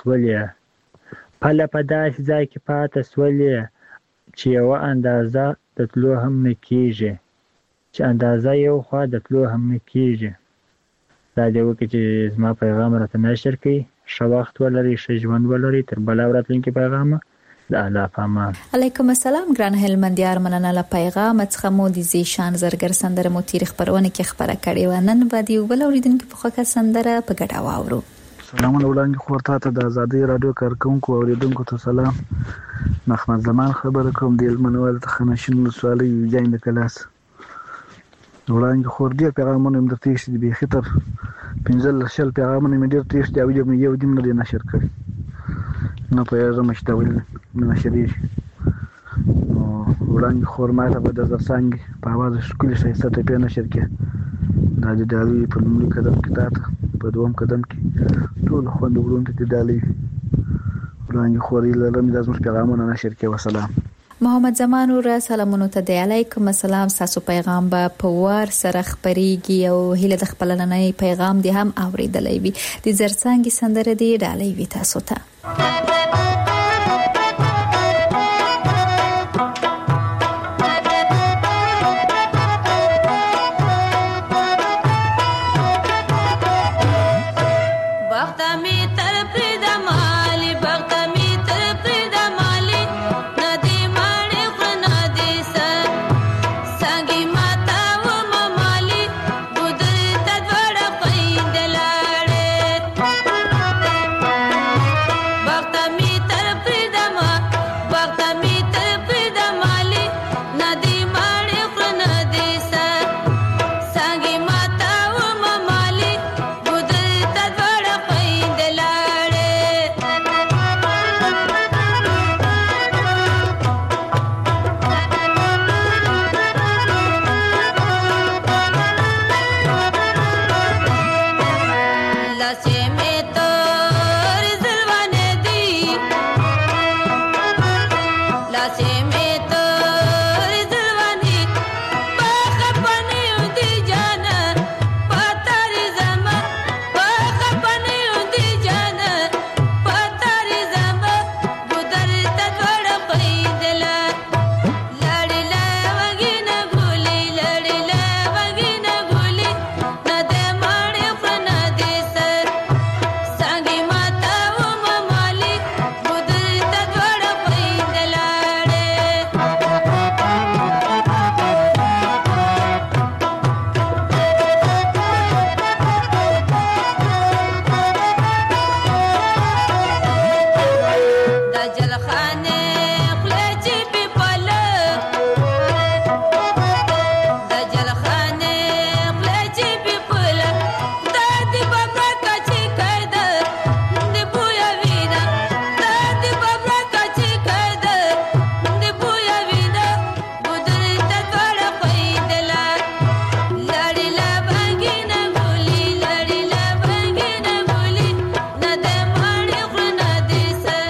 پاته سولې چې یو اندازه د تلو هم نکیږي چې اندازه یو خوا د تلو هم نکیږي. دا دی وکړي چې زما پیغام راته نشر کړي. ښه وخت ولري، ښه ژوند ولري. تر بله ورځې پیغام د الله پامان. علیکم السلام ګران هلمندیار، مننه له پیغام څخه مو د زیشان زرګر سندره مو تیر خبرونه کې خبره کړې و. نن باندې ول اوریدونکو په خوښه سندره په ګډه واورو. سلامونه وړاندې خورته ته د ازادي رادیو کارکونکو اوریدونکو ته سلام. محمد زمان خبره کوم د هلمند ته خنشین لسوالۍ جاین د کلاس. وړاندې خور ډیر پیغامونه هم درته شي به خطر 15 پیغامونه مې ډیر تیښ دی او یو دیم نه نشر کړی. نو په یوه مشتول نشری وړاندې خور ماته په د زرسنګ په आवाज شکل شایسته ته په نشر کې دا د ډالۍ په لومړي قدم کې تاته په دوم قدم کې ټول خوند ورونته د ډالۍ وړاندې خوري لرم د زموږ پیغامونه نشر کې. وسلام. محمد زمان ور سلامونه ته دی. علیکم السلام. تاسو پیغام به په وار سره خبريږي او هله د خپل نننۍ پیغام دی هم اوریدلې وي. د زرڅنګ سندره دی ډالۍ وي تاسو ته.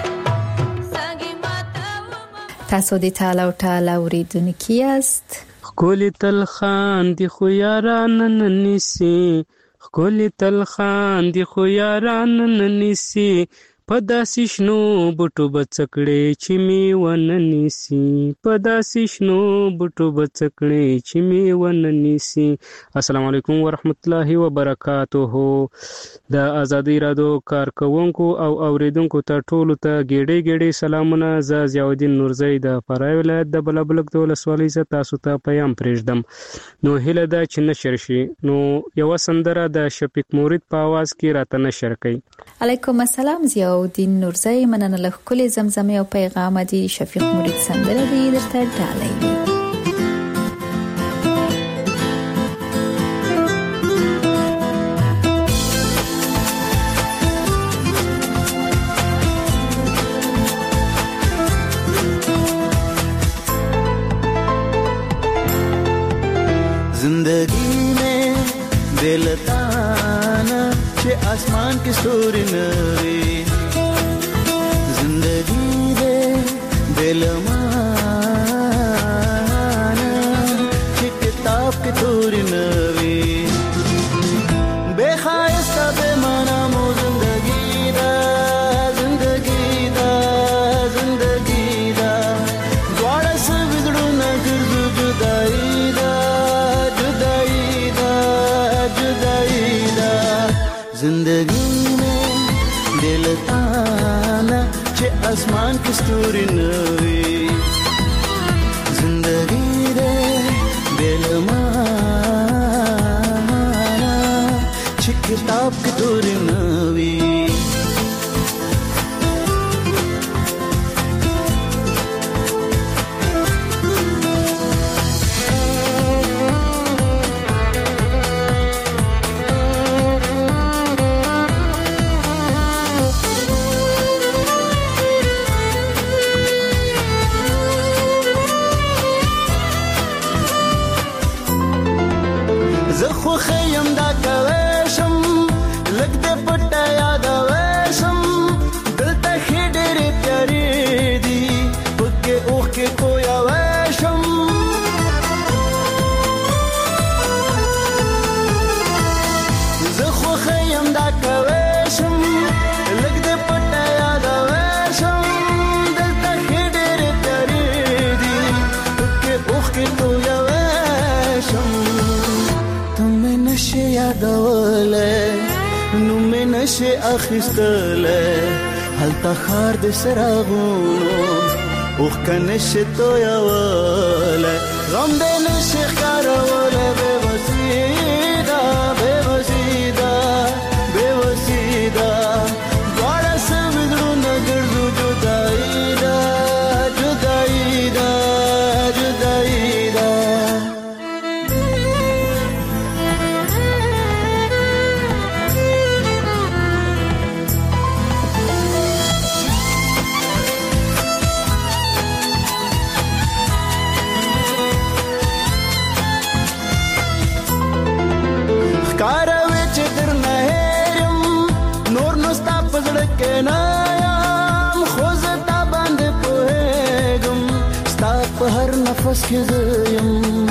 تاسو د ټال او ټال اوریدونکو یاست. خکولی تل خاندي خو یاران نه نیسي خکولی تل خاندي خو یاران نه نیسي په داسې شنو بوټو به څه کړې چې مې ونه نیسي په داسې شنو بوټو به څه کړې چې مې ونه نیسي. السلام علیکم ورحمت الله وبرکاته. د ازادي رادیو کارکونکو او اوریدونکو ته ټولو ته ګېډې سلامونه. زه ضیاءالدین نورزی د فراه ولایت د بلبلک د ولسوالۍ څخه تاسو ته پیغام پرېږدم. نو هیله ده چې نشر شي. نو یو سندره د شفیق مورید په आवाज کې راته نشر کړئ. علیکم السلام ضیاءالدین نورزی. مننه له ښکلې زمزمې او پیغام دی. شفیق مورید سندره دی درته ډالۍ. जिंदगी में बेलताना चे आसमान की सूरी नवी जिंदगी दे बेलमाना चे किताब की तूरी नवी बेखायस्ता बेमाना मो जिंदगी दा द्वारा से बिगड़ू न गिरजू जुदाई जिंदगी में दिल ताना चे आसमान की स्तूरी नवी जिंदगी दे दिल माना चे किताब की तूरी नवी زخو خیم دا کوشم لگ دے پٹا یاد ویشم دلتا خیڈر پیاری دی پکے اوخ کے کویا ویشم زخو خیم دا کوشم لگ دے پٹا یاد ویشم دلتا خیڈر پیاری دی پکے اوخ کے کویا ویشم تمہیں نشے یادولے نومے نشے اخیستلے حالتا خار دے سراغونو اوخ کا نشے تو یاولے غم دے نشے خارولے بے وسیدہ دوارا سے بدرو نگردو جدائی دا हर नफस के ज़यम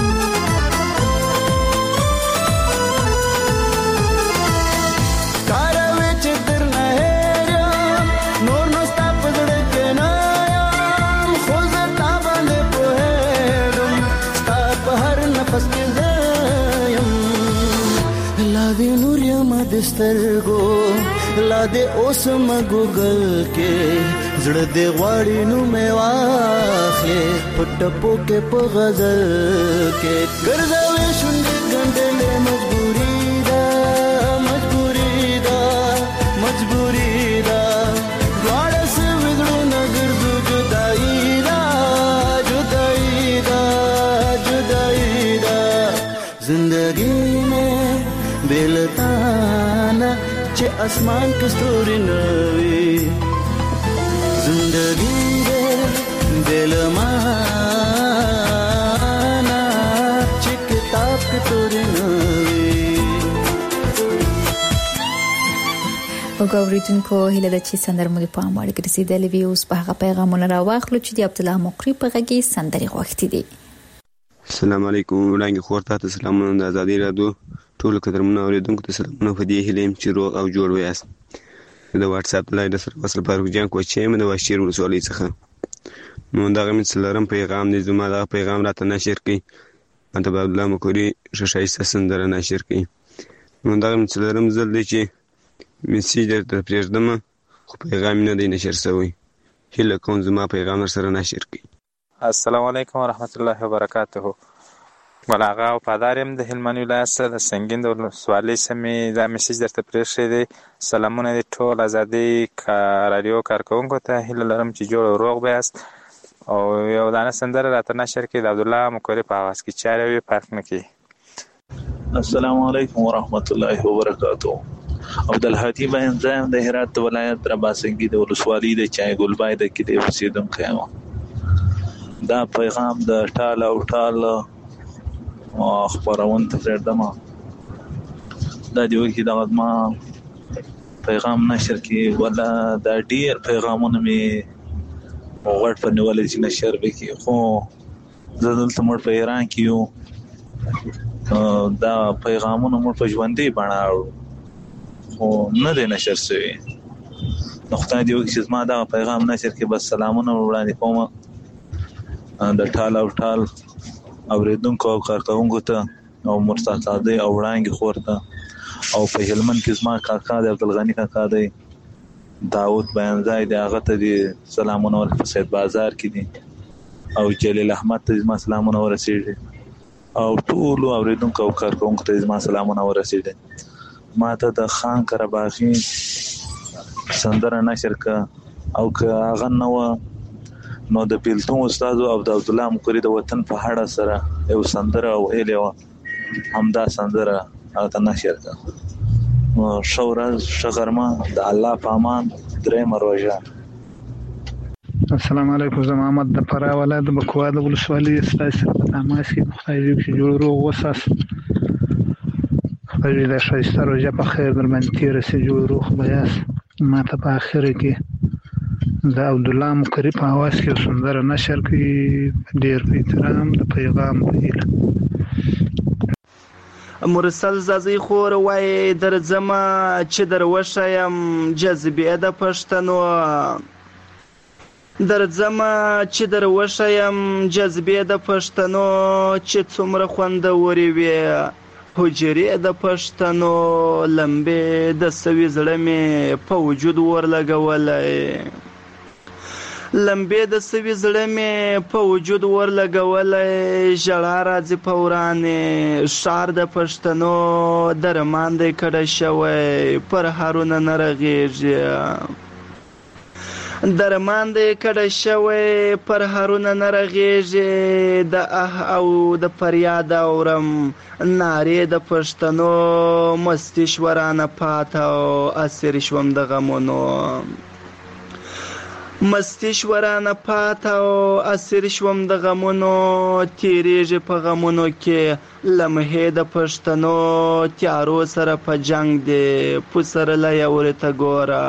कारावे चित्र नहेरियम नूर नस्ता पजड़ के नायम खुज़ता बंदे पोहेगम स्ताप हर नफस के ज़यम लादे नूरिया मदस्तरगो लादे ओसम गूगल के زړه دې غواړي نو مې واخلې پټپو کې په غزل کې ګرځوي شونډې ګنډلې مجبوري ده دواړه سه وګړو نه ګرځو جدائی ده زندگی میں बेलताना چې اسمان کې ستوري نوي زندگی دې دلمانا چې کتاب کې توري نوي. وګورئ هله د چې سندرمو په امر کې رسیدلې وي اوس په هغه پیغامونه راوخلو چې د عبد الله مقری په غږی سندري غوښتي دي. السلام علیکم وړاندې خور ته سلامونه د ازادي رادیو ټول قدرمنو اوریدونکو ته سلامونه په دې هیله چې روغ او جوړ ویاست. د واتس اپ لایډ سره وصل فاروق جان کوچې مې د واشیر ولسوالۍ څخه نو دغه من سلرم پیغام دې زما دا پیغام راته نشر کړي انت عبد الله مکوري شایسته سندره نشر کړي نو دغه من سلرم زل دي چې میسیج درته پرېږدم خو پیغام نه دی نشر شوی هیله کوم زما پیغام سره نشر کړي. السلام علیکم ورحمت الله وبرکاته. ملاغه او پادارم د هلمند ولایت د سنگین د ولسوالۍ سمې دا میسیج درته پرېښی دی. سلامونه دي ټول ازادي رادیو کارکوونکو ته هیله لرم چې جوړ او روغ به یاست او یو دانه سندره راته نشر کړي د عبدالله مکوري په اواز کې چاره وي فرق نه کوي. السلام علیکم ورحمت الله وبرکاته. عبدالهادي بهنځایم د هرات ولایت رباسنګي د ولسوالۍ د چای ګلبای د کې د اوسیدونکی یم. دا پیغام د ټال او ټال خبرون ته پرېږدم. دا دی وکي دغه ما پیغام نشر کړي ولا دا ډیر پیغامونه مې وغوړ په نیولې چې نشر وکړي خو زه دلته موږ په ایران کې یو دا پیغامونه موږ په ژوندۍ بڼه اورو خو نه دی نشر شوی. نو خدای دې وکړي چې زما دا پیغام نشر کړي. بس سلامونه وړاندې کوم د ټال او ټال اوریدونکو او کارکوونکو ته او مرتضی او وړانګې خور ته او په هلمند کې زما کاکا دی عبدالغني کاکا دی داود بیانځای دی هغه ته دي سلامونه ورکړي په سید بازار کې دي او جلیل احمد ته زما سلامونه ورسېږي او ټولو اوریدونکو او کارکوونکو ته زما سلامونه ورسېږي. ما ته د خان قرباغي سندره نشر کړه او که هغه نه وه نو د بیلتون استاد او د عبدالله مکوري د وطن په اړه سره یو سندره ویلې وه همدا سندره هغه ته نشر کړه. ښه ورځ ښه غرمه د الله په امان درېیمه روژه. السلام علیکم. زه محمد د فراه ولایت د بکوا د ولسوالۍ ستاسو سره په تماس کې خدای دې چې جوړ روغ وساس خدای دې د ښایسته روژه په خیر در باندې تېره شي جوړ روغ به یاست. ما ته په اخره کې د عبدالله مکوري په اواز کې سندره نشر کړي ډېر په احترام د پیغام په هیله. مرسل زازی خور وای درځم چې در وښیم جذبې د پښتنو درځم چې در وښیم جذبې د پښتنو چې څومره خوندورې وي حجرې د پښتنو لمبې د سوي زړه مې په وجود ورلګولی لمبې د سوي زړه مې په وجود ورلګولی ژړا راځي په ورانې ښار د پښتنو درمان دی کډه شوی پر هارونه نه رغېږي درمان دی کډه شوی پر هارونه نه رغېږي د اه او د فریاد اورم نارې د پښتنو مستي شورانه پاته او اسیر شوم د غمونو مستی شورانه پاته او اسیر شوم د غمونو تیریږي په غمونو کې لمحې د پښتنو تیارو سره په جنگ دی پسرلی ورته ګوره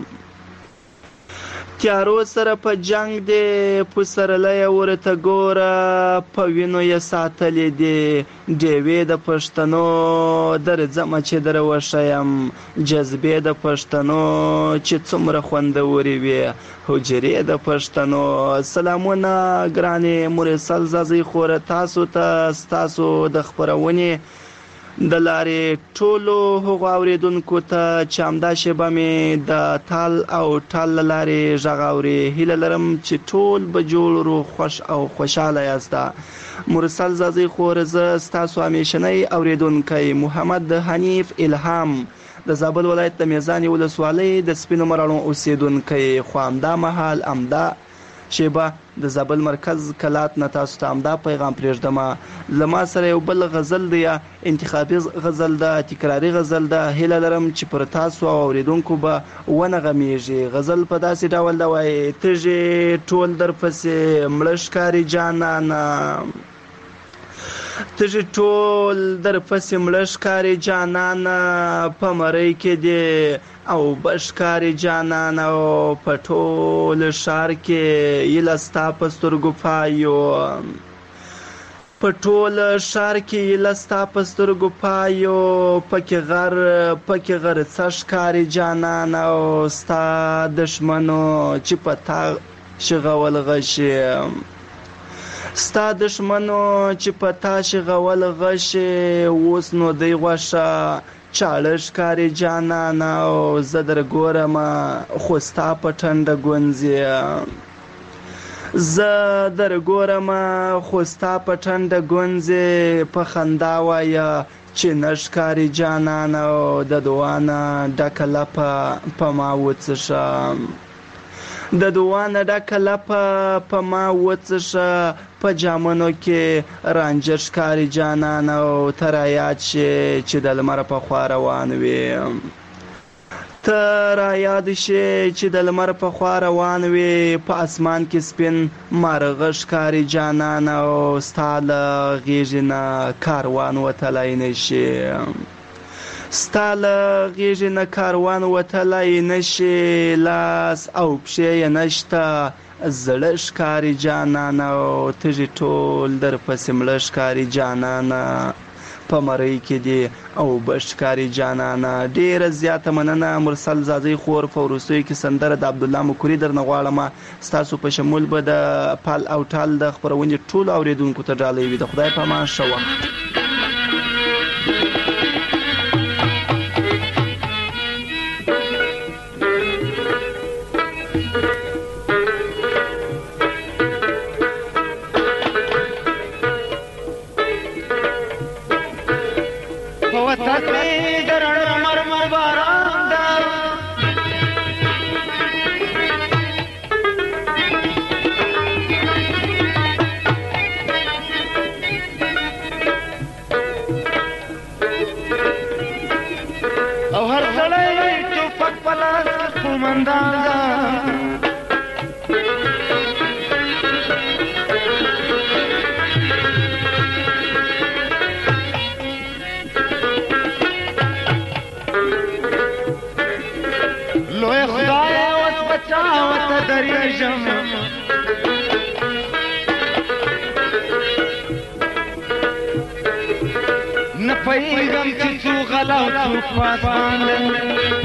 تیارو سره په جنگ دی پسرلی ورته ګوره په وینو یې ساتلې دي ډیوې د پښتنو درځم چې در وښیم جذبې د پښتنو چې څومره خوندورې وي حجرې د پښتنو. سلامونه ګرانې مرسل زازی خوره تاسو ته ستاسو د خپرونې د لارې ټولو هغو اوریدونکو ته چې همدا شیبه مې د تال او ټال له لارې غږ اوري هیله لرم چې ټول به جوړ روغ خوش او خوشحاله یاست. مرسل زازی خور زه ستاسو همیشنی اوریدونکی محمد حنیف الهام د زابل ولایت د میزانې ولسوالۍ د سپینو مراڼو اوسیدونکی خو همدا مهال همدا شیبه د زابل مرکز کلات نه تاسو ته همدا پیغام پرېږدم. له ما سره یو بل غزل دی انتخابي غزل ده تکراري غزل ده هیله لرم چې پر تاسو او اوریدونکو به ونغمیږي. غزل په داسې ډول ده وایي تږې ټول درپسې مړه ښکاري جانانه تږې ټول درپسې مړه ښکاري جانانه په مرۍ کې دی او بشکاري جانان او په ټول ښار کې یله ستا په سترګو پایو په ټول ښار کې لستا په سترګو پایو پکې غر څه ښکاري جانان او ستا دښمنو چې په تا شغول غشي ستا دښمنو چې په تا شغول غشي اوس نو دی غوښه چاړه ښکاري جانان او زه در ګورم خو ستا په ټنډه ګونځي زه در ګورم خو ستا په ټنډه ګونځې په خندا وایه چې نه ښکاري جانان او د دوانه ډکه لپه په ما وڅښه د دوانه ډکه لپه په ما وڅښه په جامونو کې رانجه ښکاري جانان او ته رایاد شې چې د لمر په خوا روان وې ته رایاد شې چې د لمر په خوا روان وې په اسمان کې سپین مارغه ښکاري جانان او ستا له غېږې نه کاروان وتلی نشي ستا له غېږې نه کاروان وتلی نشي لاس او پښې یې نشته زړه ښکاري جانان او تږي ټول در پسې مړه ښکاري جانان په مرۍ کې دی او بشکاري جانانا ډیره زیاته مننه مرسل زازی خور په وروستیو کې سندره د عبدالله مکوري درنه غواړم ستاسو په شمول به د پال او ټال د خپرونې ټولو اوریدونکو ته ډالۍ وي د خدای په امان ښه وخت نه پېغام چې څو غلا او څو پاسبان